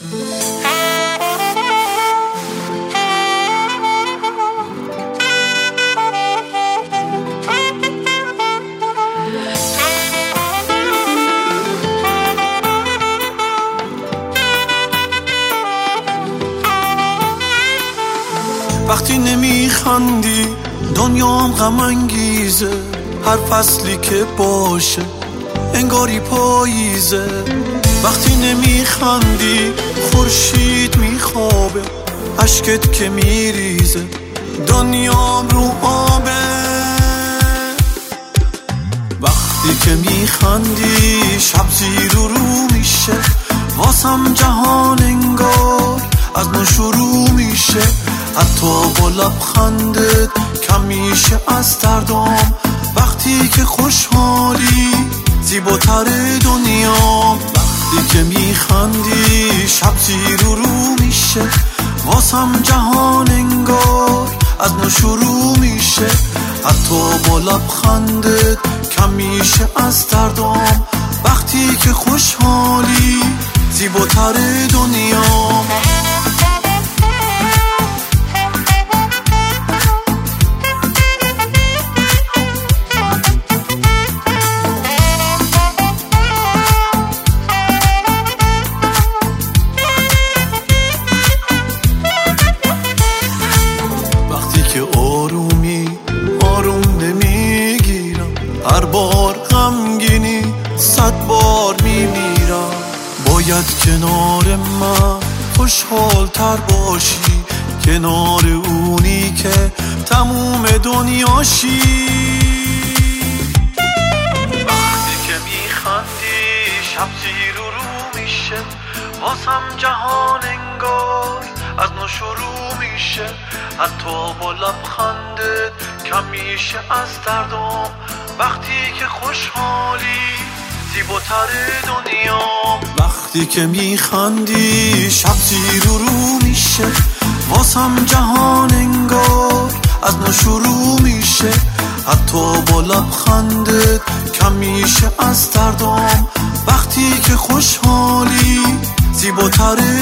وقتی نمیخندی دنیام غم انگیزه، هر فصلی که باشه انگاری پاییزه. وقتی نمیخندی خورشید میخوابه، اشکت که میریزه دنیام رو آبه. وقتی که میخندی شب زیر و رو میشه، واسم جهان انگار از نو شروع میشه. حتی با لبخندت کم میشه از دردام، وقتی که خوشحالی زیباتر دنیام. وقتی که میخندی شب زیر و رو میشه، واسم جهان انگار از نو شروع میشه. حتی با لبخندت کم میشه از دردام، وقتی که خوشحالی زیباتر دنیام. که آرومی آروم نمیگیرم، هر بار غمگینی 100 بار میمیرم. باید کنار من خوشحال تر باشی، کنار اونی که تموم دنیاشی. وقتی که میخندی شب زیر و رو میشه، واسم جهان انگار از نو شروع میشه. حتی با لبخندت کم میشه از دردام، وقتی که خوشحالی زیباتر دنیام. وقتی که میخندی شب زیر و رو میشه، واسم جهان انگار از نو شروع میشه. حتی با لبخندت کم میشه از دردام، وقتی که خوشحالی زیباتر